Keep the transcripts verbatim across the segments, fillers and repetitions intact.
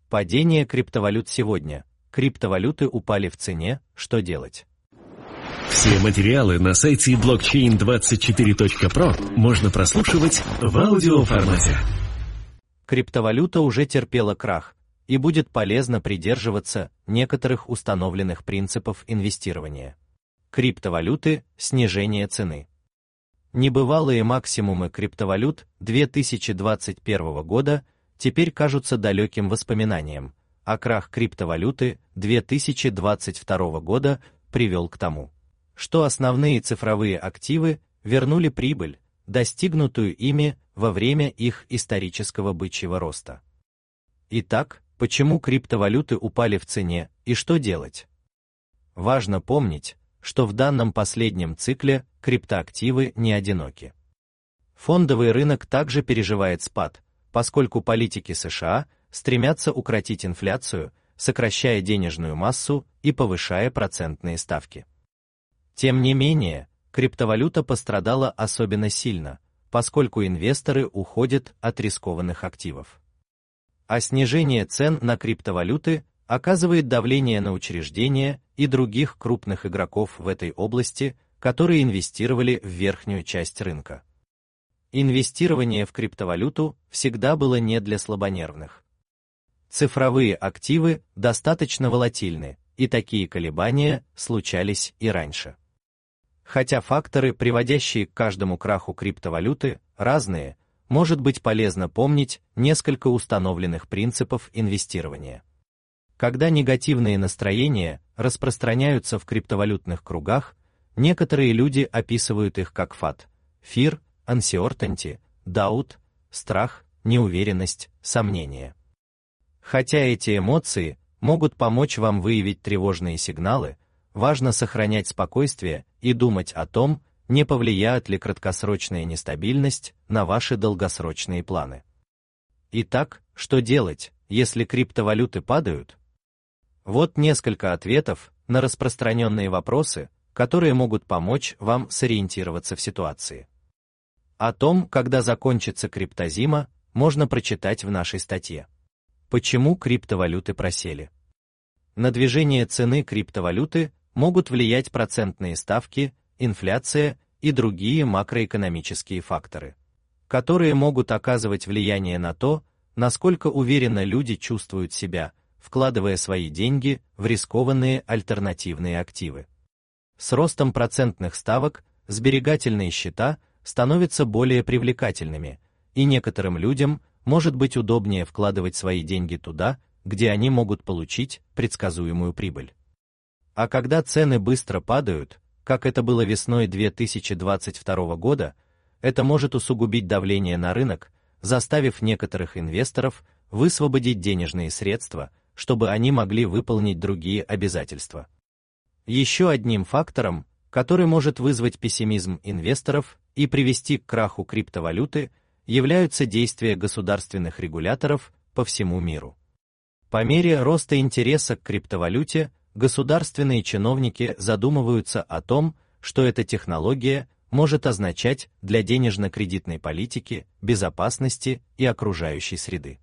Падение криптовалют сегодня. Криптовалюты упали в цене, что делать? Все материалы на сайте блокчейн двадцать четыре точка про можно прослушивать в аудиоформате. Криптовалюта уже терпела крах, и будет полезно придерживаться некоторых установленных принципов инвестирования. Криптовалюты, снижение цены. Небывалые максимумы криптовалют две тысячи двадцать первого года теперь кажутся далеким воспоминанием, а крах криптовалюты две тысячи двадцать второго года привел к тому, что основные цифровые активы вернули прибыль, достигнутую ими во время их исторического бычьего роста. Итак, почему криптовалюты упали в цене и что делать? Важно помнить, что в данном последнем цикле криптоактивы не одиноки. Фондовый рынок также переживает спад, поскольку политики США стремятся укротить инфляцию, сокращая денежную массу и повышая процентные ставки. Тем не менее, криптовалюта пострадала особенно сильно, поскольку инвесторы уходят от рискованных активов. А снижение цен на криптовалюты оказывает давление на учреждения и других крупных игроков в этой области, которые инвестировали в верхнюю часть рынка. Инвестирование в криптовалюту всегда было не для слабонервных. Цифровые активы достаточно волатильны, и такие колебания случались и раньше. Хотя факторы, приводящие к каждому краху криптовалюты, разные, может быть полезно помнить несколько установленных принципов инвестирования. Когда негативные настроения распространяются в криптовалютных кругах, некоторые люди описывают их как фат, fear, uncertainty, doubt, страх, неуверенность, сомнение. Хотя эти эмоции могут помочь вам выявить тревожные сигналы, важно сохранять спокойствие и думать о том, не повлияет ли краткосрочная нестабильность на ваши долгосрочные планы. Итак, что делать, если криптовалюты падают? Вот несколько ответов на распространенные вопросы, которые могут помочь вам сориентироваться в ситуации. О том, когда закончится криптозима, можно прочитать в нашей статье. Почему криптовалюты просели? На движение цены криптовалюты могут влиять процентные ставки, инфляция и другие макроэкономические факторы, которые могут оказывать влияние на то, насколько уверенно люди чувствуют себя, вкладывая свои деньги в рискованные альтернативные активы. С ростом процентных ставок сберегательные счета становятся более привлекательными, и некоторым людям может быть удобнее вкладывать свои деньги туда, где они могут получить предсказуемую прибыль. А когда цены быстро падают, как это было весной две тысячи двадцать второго года, это может усугубить давление на рынок, заставив некоторых инвесторов высвободить денежные средства, чтобы они могли выполнить другие обязательства. Еще одним фактором, который может вызвать пессимизм инвесторов и привести к краху криптовалюты, являются действия государственных регуляторов по всему миру. По мере роста интереса к криптовалюте, государственные чиновники задумываются о том, что эта технология может означать для денежно-кредитной политики, безопасности и окружающей среды.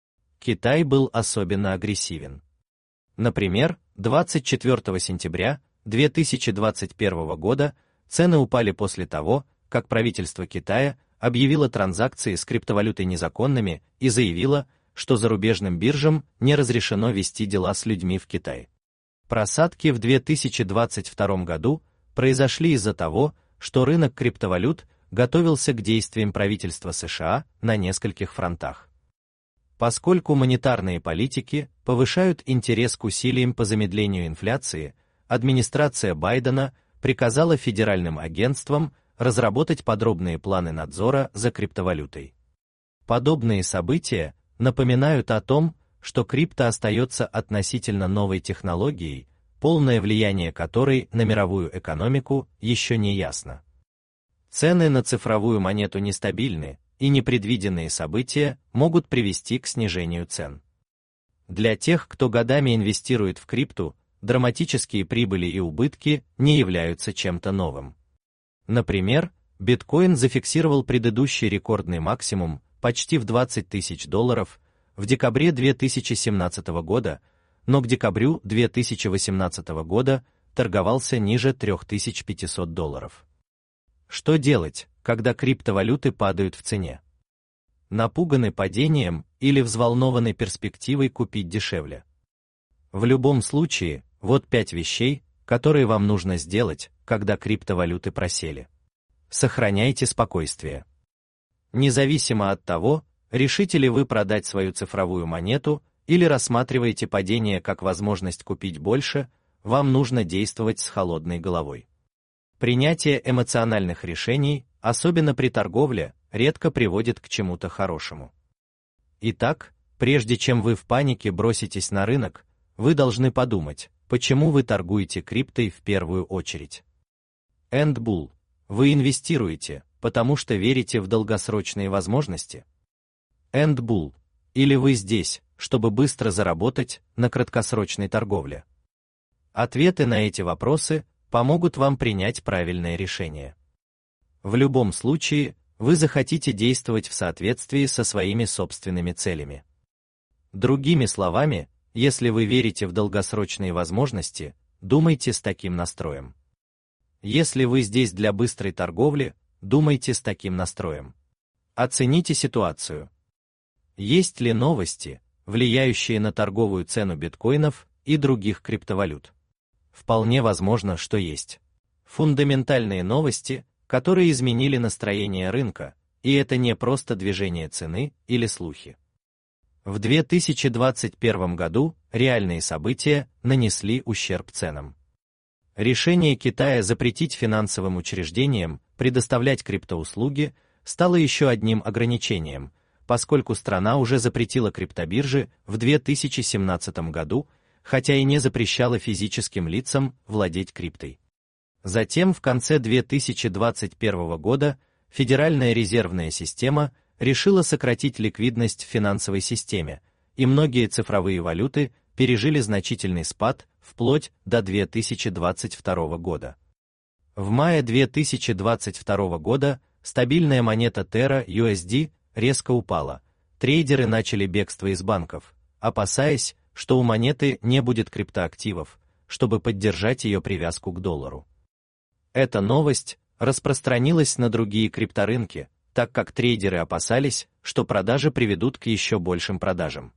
Китай был особенно агрессивен. Например, двадцать четвёртого сентября две тысячи двадцать первого года цены упали после того, как правительство Китая объявило транзакции с криптовалютой незаконными и заявило, что зарубежным биржам не разрешено вести дела с людьми в Китае. Просадки в две тысячи двадцать втором году произошли из-за того, что рынок криптовалют готовился к действиям правительства США на нескольких фронтах. Поскольку монетарные политики повышают интерес к усилиям по замедлению инфляции, администрация Байдена приказала федеральным агентствам разработать подробные планы надзора за криптовалютой. Подобные события напоминают о том, что крипто остается относительно новой технологией, полное влияние которой на мировую экономику еще не ясно. Цены на цифровую монету нестабильны, и непредвиденные события могут привести к снижению цен. Для тех, кто годами инвестирует в крипту, драматические прибыли и убытки не являются чем-то новым. Например, биткоин зафиксировал предыдущий рекордный максимум почти в двадцать тысяч долларов в декабре две тысячи семнадцатого года, но к декабрю две тысячи восемнадцатого года торговался ниже три тысячи пятисот долларов. Что делать, когда криптовалюты падают в цене? Напуганы падением или взволнованы перспективой купить дешевле? В любом случае, вот пять вещей, которые вам нужно сделать, когда криптовалюты просели. Сохраняйте спокойствие. Независимо от того, решите ли вы продать свою цифровую монету или рассматриваете падение как возможность купить больше, вам нужно действовать с холодной головой. Принятие эмоциональных решений, особенно при торговле, редко приводит к чему-то хорошему. Итак, прежде чем вы в панике броситесь на рынок, вы должны подумать, почему вы торгуете криптой в первую очередь. End Bull. Вы инвестируете, потому что верите в долгосрочные возможности? End Bull. Или вы здесь, чтобы быстро заработать на краткосрочной торговле? Ответы на эти вопросы помогут вам принять правильное решение. В любом случае, вы захотите действовать в соответствии со своими собственными целями. Другими словами, если вы верите в долгосрочные возможности, думайте с таким настроем. Если вы здесь для быстрой торговли, думайте с таким настроем. Оцените ситуацию. Есть ли новости, влияющие на торговую цену биткоинов и других криптовалют? Вполне возможно, что есть. Фундаментальные новости, которые изменили настроение рынка, и это не просто движение цены или слухи. В две тысячи двадцать первом году реальные события нанесли ущерб ценам. Решение Китая запретить финансовым учреждениям предоставлять криптоуслуги стало еще одним ограничением, поскольку страна уже запретила криптобиржи в две тысячи семнадцатом году, хотя и не запрещала физическим лицам владеть криптой. Затем в конце две тысячи двадцать первого года Федеральная резервная система решила сократить ликвидность в финансовой системе, и многие цифровые валюты пережили значительный спад вплоть до две тысячи двадцать второго года. В мае две тысячи двадцать второго года стабильная монета Terra ю эс ди резко упала, трейдеры начали бегство из банков, опасаясь, что у монеты не будет криптоактивов, чтобы поддержать ее привязку к доллару. Эта новость распространилась на другие крипторынки, так как трейдеры опасались, что продажи приведут к еще большим продажам.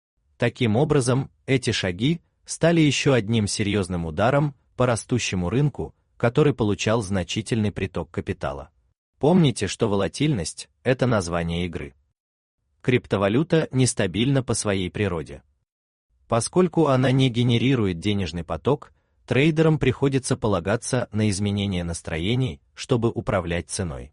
Таким образом, эти шаги стали еще одним серьезным ударом по растущему рынку, который получал значительный приток капитала. Помните, что волатильность – это название игры. Криптовалюта нестабильна по своей природе. Поскольку она не генерирует денежный поток, трейдерам приходится полагаться на изменение настроений, чтобы управлять ценой.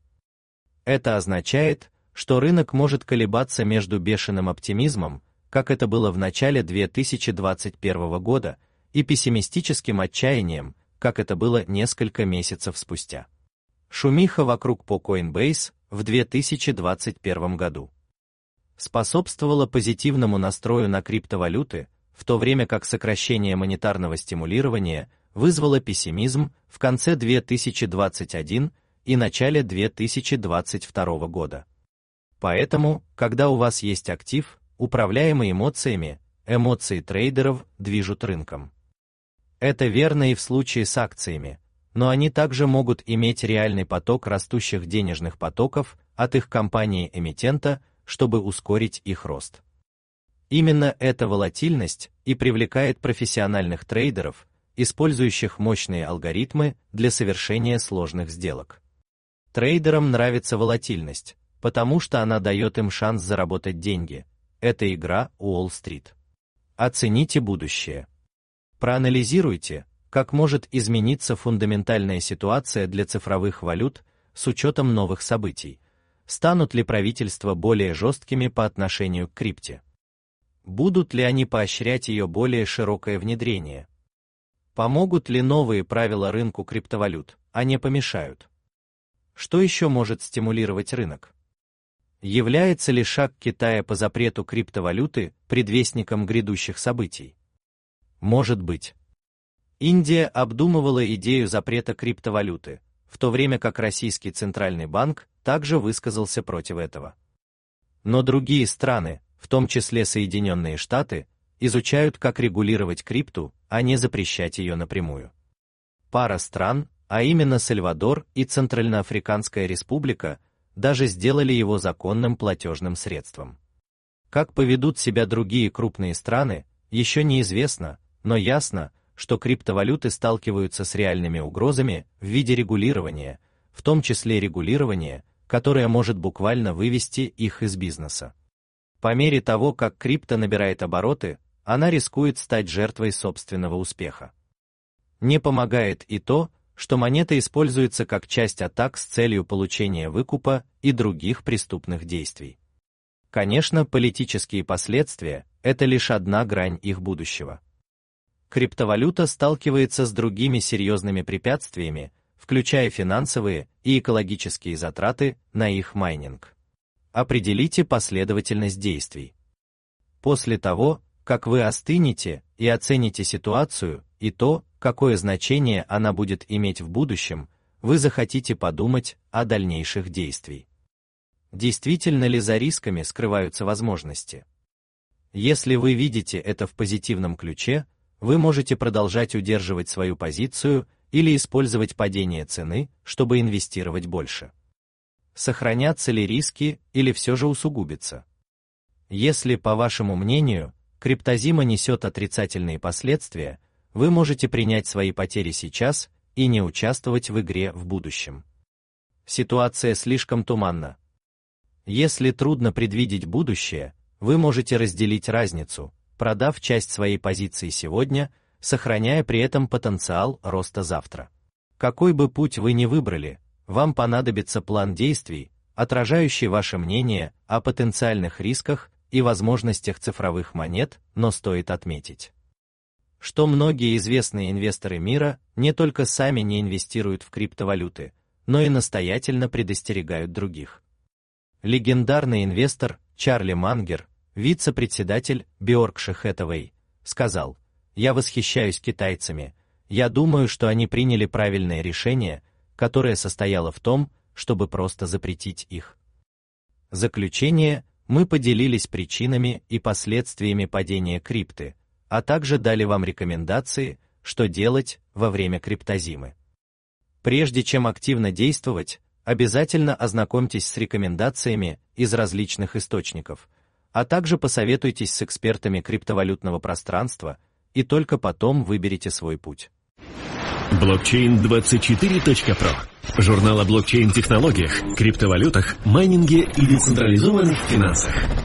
Это означает, что рынок может колебаться между бешеным оптимизмом, как это было в начале две тысячи двадцать первого года, и пессимистическим отчаянием, как это было несколько месяцев спустя. Шумиха вокруг по Coinbase в две тысячи двадцать первом году способствовала позитивному настрою на криптовалюты, в то время как сокращение монетарного стимулирования вызвало пессимизм в конце две тысячи двадцать первого и начале две тысячи двадцать второго года. Поэтому, когда у вас есть актив, управляемый эмоциями, эмоции трейдеров движут рынком. Это верно и в случае с акциями, но они также могут иметь реальный поток растущих денежных потоков от их компании-эмитента, чтобы ускорить их рост. Именно эта волатильность и привлекает профессиональных трейдеров, использующих мощные алгоритмы для совершения сложных сделок. Трейдерам нравится волатильность, потому что она дает им шанс заработать деньги. Это игра Уолл-стрит. Оцените будущее. Проанализируйте, как может измениться фундаментальная ситуация для цифровых валют с учетом новых событий. Станут ли правительства более жесткими по отношению к крипте? Будут ли они поощрять ее более широкое внедрение? Помогут ли новые правила рынку криптовалют, а не помешают? Что еще может стимулировать рынок? Является ли шаг Китая по запрету криптовалюты предвестником грядущих событий? Может быть. Индия обдумывала идею запрета криптовалюты, в то время как Российский Центральный банк также высказался против этого. Но другие страны, в том числе Соединенные Штаты, изучают, как регулировать крипту, а не запрещать ее напрямую. Пара стран, а именно Сальвадор и Центральноафриканская Республика, даже сделали его законным платежным средством. Как поведут себя другие крупные страны, еще неизвестно, но ясно, что криптовалюты сталкиваются с реальными угрозами в виде регулирования, в том числе регулирования, которое может буквально вывести их из бизнеса. По мере того, как крипто набирает обороты, она рискует стать жертвой собственного успеха. Не помогает и то, что монета используется как часть атак с целью получения выкупа и других преступных действий. Конечно, политические последствия – это лишь одна грань их будущего. Криптовалюта сталкивается с другими серьезными препятствиями, включая финансовые и экологические затраты на их майнинг. Определите последовательность действий. После того, как вы остынете и оцените ситуацию и то, какое значение она будет иметь в будущем, вы захотите подумать о дальнейших действиях. Действительно ли за рисками скрываются возможности? Если вы видите это в позитивном ключе, вы можете продолжать удерживать свою позицию или использовать падение цены, чтобы инвестировать больше. Сохранятся ли риски или все же усугубятся? Если, по вашему мнению, криптозима несет отрицательные последствия, вы можете принять свои потери сейчас и не участвовать в игре в будущем. Ситуация слишком туманна. Если трудно предвидеть будущее, вы можете разделить разницу, продав часть своей позиции сегодня, сохраняя при этом потенциал роста завтра. Какой бы путь вы ни выбрали, вам понадобится план действий, отражающий ваше мнение о потенциальных рисках и возможностях цифровых монет, но стоит отметить, что многие известные инвесторы мира не только сами не инвестируют в криптовалюты, но и настоятельно предостерегают других. Легендарный инвестор Чарли Мангер, вице-председатель Berkshire Hathaway, сказал: «Я восхищаюсь китайцами, я думаю, что они приняли правильное решение, которое состояло в том, чтобы просто запретить их». Заключение: мы поделились причинами и последствиями падения крипты, а также дали вам рекомендации, что делать во время криптозимы. Прежде чем активно действовать, обязательно ознакомьтесь с рекомендациями из различных источников, а также посоветуйтесь с экспертами криптовалютного пространства, и только потом выберите свой путь. блокчейн двадцать четыре точка про. Журнал о блокчейн-технологиях, криптовалютах, майнинге и децентрализованных финансах.